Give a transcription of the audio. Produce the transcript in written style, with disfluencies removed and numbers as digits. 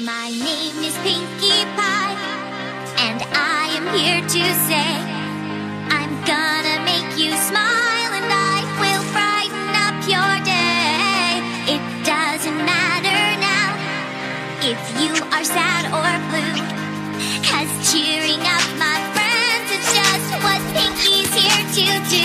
My name is Pinkie Pie, and I am here to say I'm gonna make you smile, and I will brighten up your day. It doesn't matter now if you are sad or blue, 'cause cheering up my friends is just what Pinkie's here to do.